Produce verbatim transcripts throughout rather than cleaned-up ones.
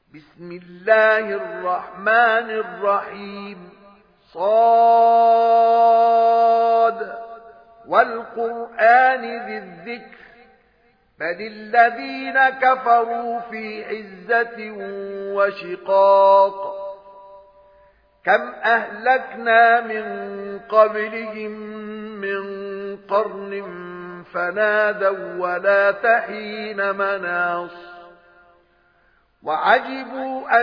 بسم الله الرحمن الرحيم. صاد والقرآن ذي الذكر بل الذين كفروا في عزة وشقاق. كم أهلكنا من قبلهم من قرن فنادوا ولا تحين مناص وعجبوا أن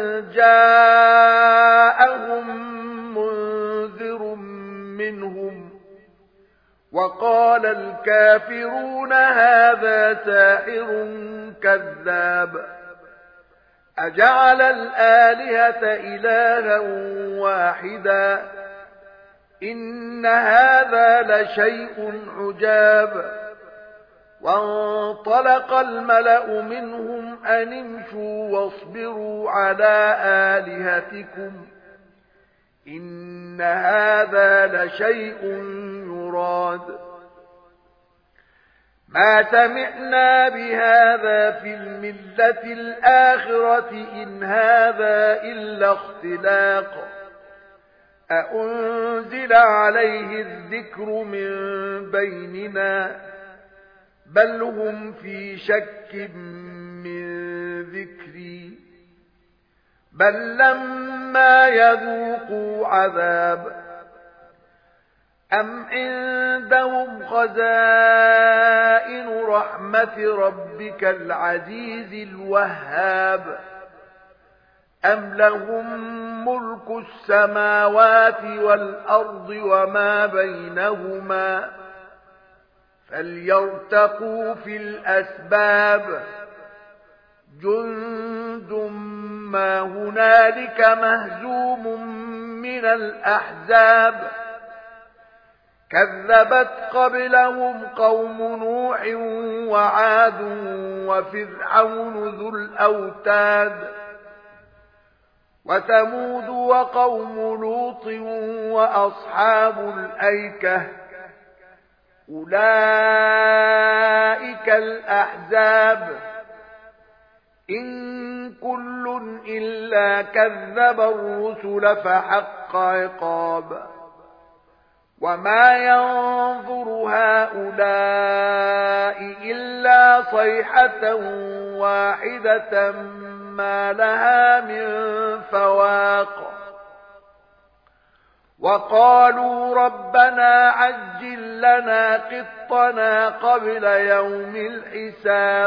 جاءهم منذر منهم وقال الكافرون هذا ساحر كذاب أجعل الآلهة إلها واحدا إن هذا لشيء عجاب. وانطلق الملأ منهم أن امشوا واصبروا على آلهتكم إن هذا لشيء يراد. ما سمعنا بهذا في الملة الآخرة إن هذا إلا اختلاق أأنزل عليه الذكر من بيننا بل هم في شك من ذكري بل لما يذوقوا عذاب أم عندهم خزائن رحمة ربك العزيز الوهاب أم لهم ملك السماوات والأرض وما بينهما فليرتقوا في الأسباب جند ما هنالك مهزوم من الأحزاب كذبت قبلهم قوم نوح وعاد وفرعون ذو الأوتاد وثمود وقوم لوط وأصحاب الأيكة أولئك الأحزاب إن كل إلا كذب الرسل فحق عقاب. وما ينظر هؤلاء إلا صيحة واحدة ما لها من فواق. وقالوا ربنا عجل لنا قطنا قبل يوم الحساب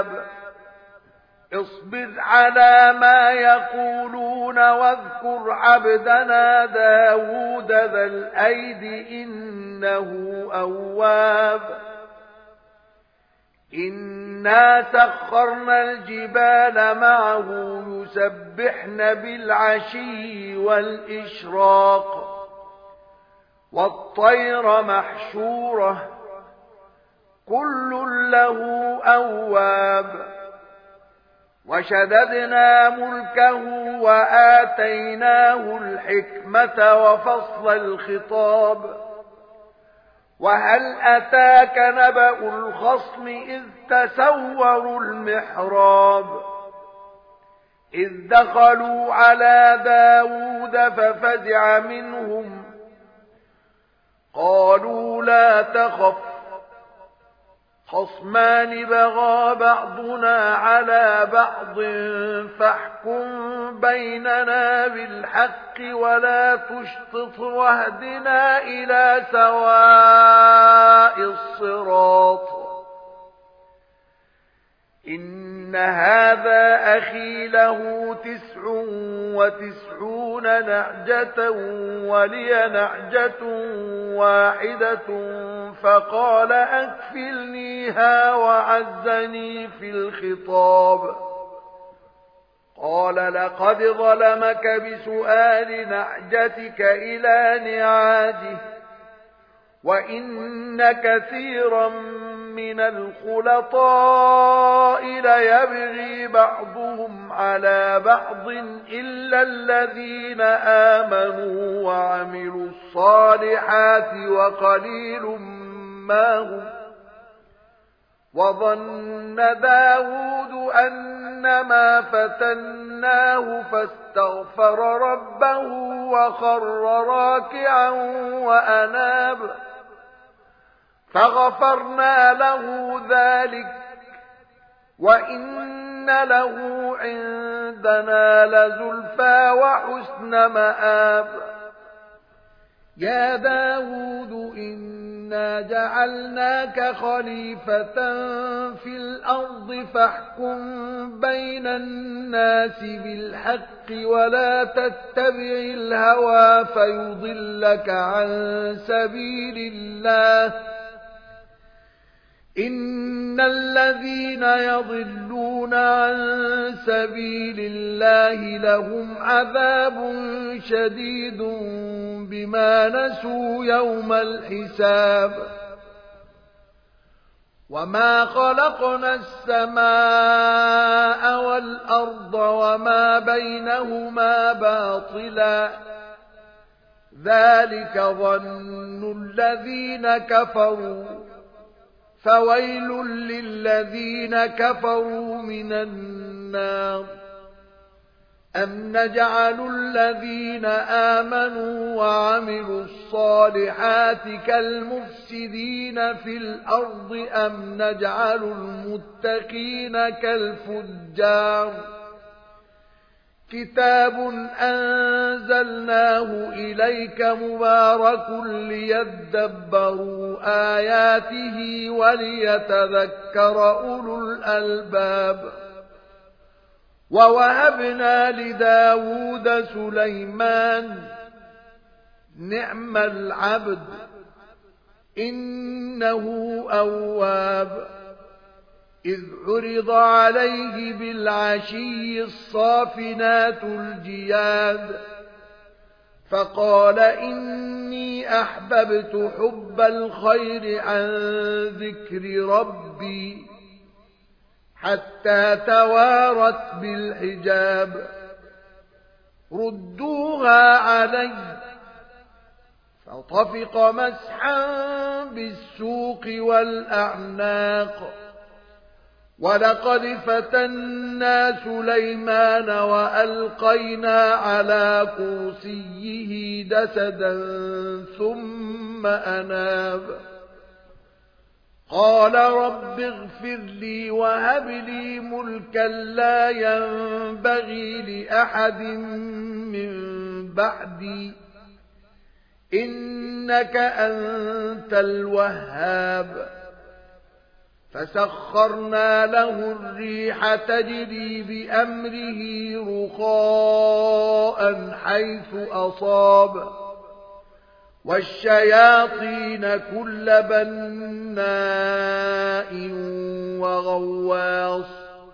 اصبر على ما يقولون واذكر عبدنا داود ذا الأيد إنه أواب. إنا سخرنا الجبال معه يسبحن بالعشي والإشراق والطير محشورة كل له أواب. وشددنا ملكه وآتيناه الحكمة وفصل الخطاب. وهل أتاك نبأ الخصم إذ تسوروا المحراب إذ دخلوا على داود ففزع منهم قالوا لا تخف خصمان بغى بعضنا على بعض فاحكم بيننا بالحق ولا تشطط واهدنا إلى سواء الصراط. إن هذا أخي له تسع وتسعون نعجة ولي نعجة واحدة فقال أكفلنيها وعزني في الخطاب. قال لقد ظلمك بسؤال نعجتك إلى نعاجه وإن كثيرا من الخلطاء ليبغي بعضهم على بعض إلا الذين آمنوا وعملوا الصالحات وقليل ما هم. وظن داود أن إنما فتناه فاستغفر ربه وخر راكعا وأناب فغفرنا له ذلك وإن له عندنا لزلفى وحسن مآب. يا داود إنا جعلناك خليفة في الأرض فاحكم بين الناس بالحق ولا تتبع الهوى فيضلك عن سبيل الله إن الذين يضلون عن سبيل الله لهم عذاب شديد بما نسوا يوم الحساب. وما خلقنا السماء والأرض وما بينهما باطلا ذلك ظن الذين كفروا فويل للذين كفروا من النار. أم نجعل الذين آمنوا وعملوا الصالحات كالمفسدين في الأرض أم نجعل المتقين كالفجار. كتاب أنزلناه إليك مبارك ليدبروا آياته وليتذكر أولو الألباب. ووهبنا لداود سليمان نعم العبد إنه أواب. إذ عرض عليه بالعشي الصافنات الجياد فقال إني أحببت حب الخير عن ذكر ربي حتى توارت بالحجاب. ردوها علي فطفق مسحا بالسوق والأعناق. ولقد فتنا سليمان وألقينا على كرسيه جسدا ثم أناب. قال رب اغفر لي وهب لي ملكا لا ينبغي لأحد من بعدي إنك أنت الوهاب. فسخرنا له الريح تجري بأمره رخاء حيث أصاب والشياطين كل بناء وغواص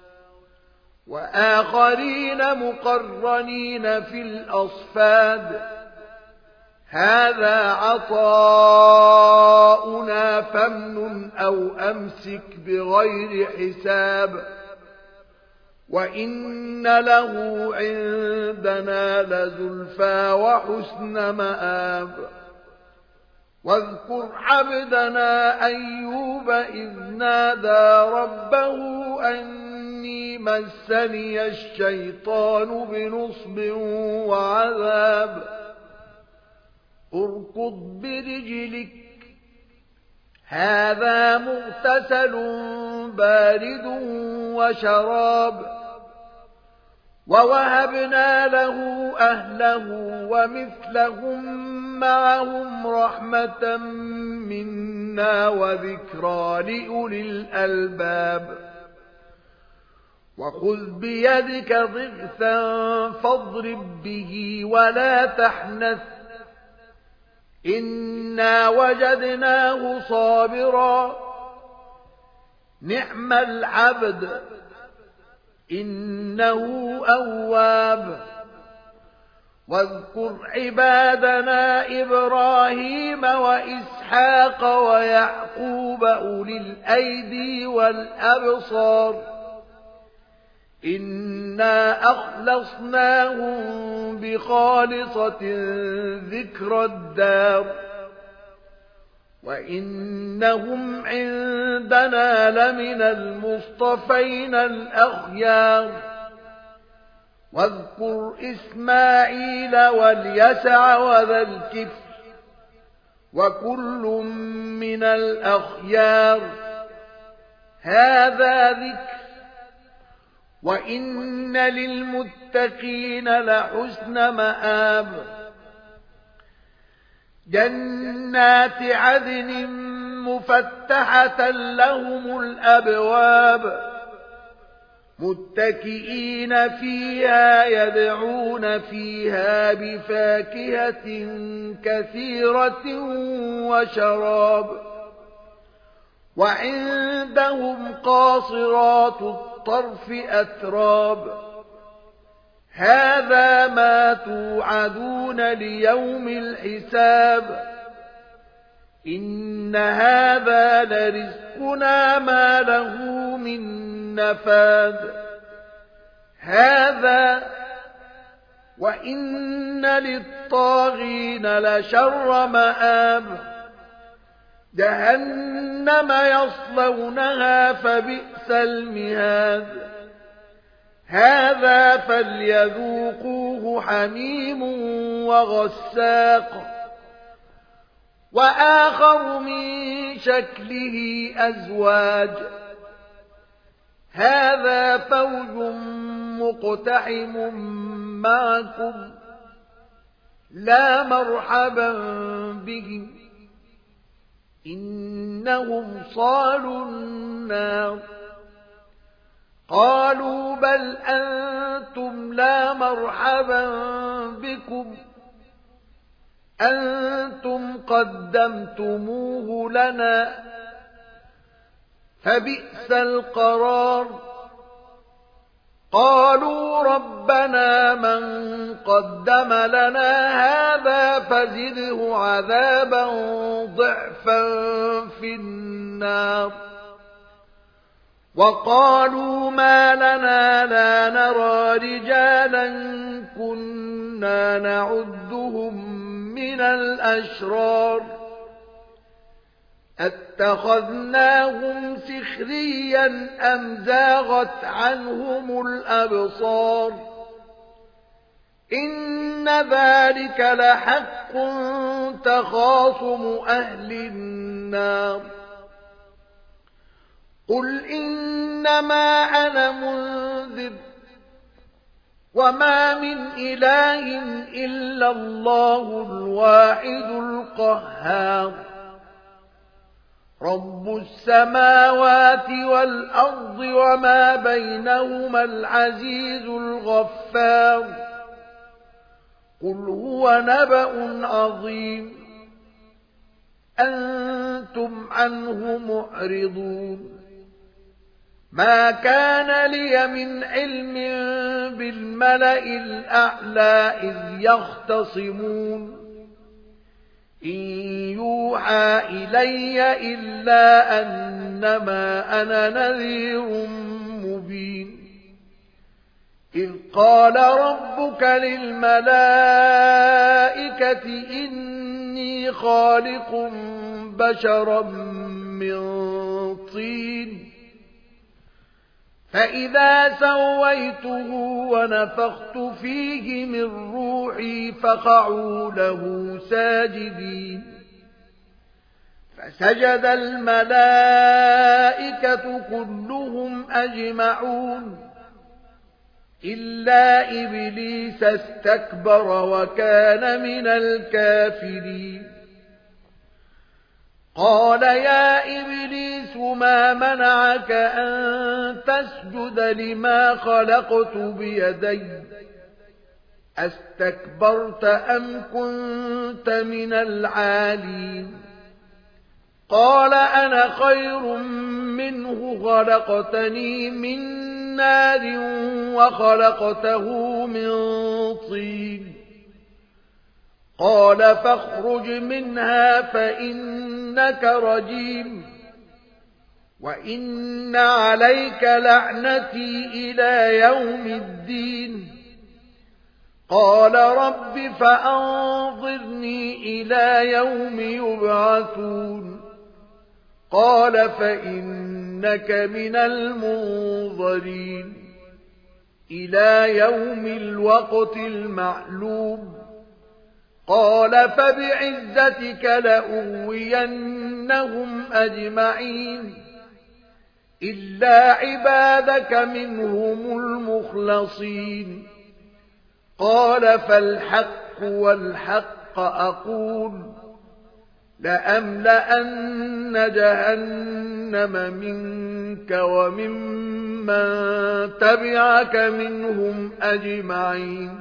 وآخرين مقرنين في الأصفاد. هذا عطاؤنا فامنن أو أمسك بغير حساب وإن له عندنا لزلفى وحسن مآب. واذكر عبدنا أيوب إذ نادى ربه أني مسني الشيطان بنصب وعذاب. اركض برجلك هذا مغتسل بارد وشراب. ووهبنا له أهله ومثلهم معهم رحمة منا وذكرى لأولي الألباب. وخذ بيدك ضغثا فاضرب به ولا تحنث إنا وجدناه صابرا نعم العبد إنه أواب. واذكر عبادنا إبراهيم وإسحاق ويعقوب أولي الأيدي والأبصار إنا أخلصناهم بخالصة ذكر الدار. وإنهم عندنا لمن المصطفين الأخيار واذكر إسماعيل واليسع وذا الكفر وكل من الأخيار هذا ذكر وإن للمتقين لحسن مآب جنات عدن مفتحة لهم الأبواب متكئين فيها يدعون فيها بفاكهة كثيرة وشراب وعندهم قاصرات الطرف أتراب هذا ما توعدون ليوم الحساب إن هذا لرزقنا ما له من نفاد هذا وإن للطاغين لشر مآب جهنم يصلونها فبئس المهاد هذا فليذوقوه حميم وغساق وآخر من شكله أزواج هذا فوج مقتحم معكم لا مرحبا بهم إنهم صالوا النار قالوا بل أنتم لا مرحبا بكم أنتم قدمتموه لنا فبئس القرار قالوا ربنا من قدم لنا هذا فزده عذابا ضعفا في النار وقالوا ما لنا لا نرى رجالا كنا نعدهم من الأشرار اتخذناهم سخريا أم زاغت عنهم الأبصار إن ذلك لحق تخاصم أهل النار قل إنما أنا منذر وما من إله إلا الله الواحد القهار رب السماوات والأرض وما بينهما العزيز الغفار قل هو نبأ عظيم أنتم عنه معرضون ما كان لي من علم بالملأ الأعلى إذ يختصمون إن يوحى إلي إلا أنما أنا نذير مبين إذ قال ربك للملائكة إني خالق بشرا من طين فإذا سويته ونفخت فيه من روحي فقعوا له ساجدين فسجد الملائكة كلهم أجمعون إلا إبليس استكبر وكان من الكافرين قال يا إبليس ما منعك أن تسجد لما خلقت بيدي أستكبرت أم كنت من العالين قال أنا خير منه خلقتني من نار وخلقته من طين قال فاخرج منها فإنك رجيم وإن عليك لعنتي إلى يوم الدين قال رب فأنظرني إلى يوم يبعثون قال فإنك من المنظرين إلى يوم الوقت المعلوم قال فبعزتك لأغوينهم أجمعين إلا عبادك منهم المخلصين قال فالحق والحق أقول لأملأن جهنم منك وممن تبعك منهم أجمعين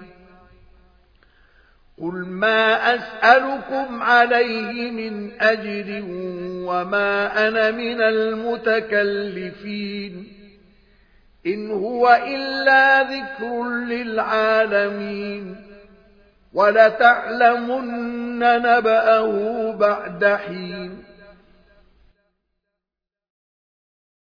قل ما أسألكم عليه من أجر وما أنا من المتكلفين إن هو إلا ذكر للعالمين ولتعلمن نبأه بعد حين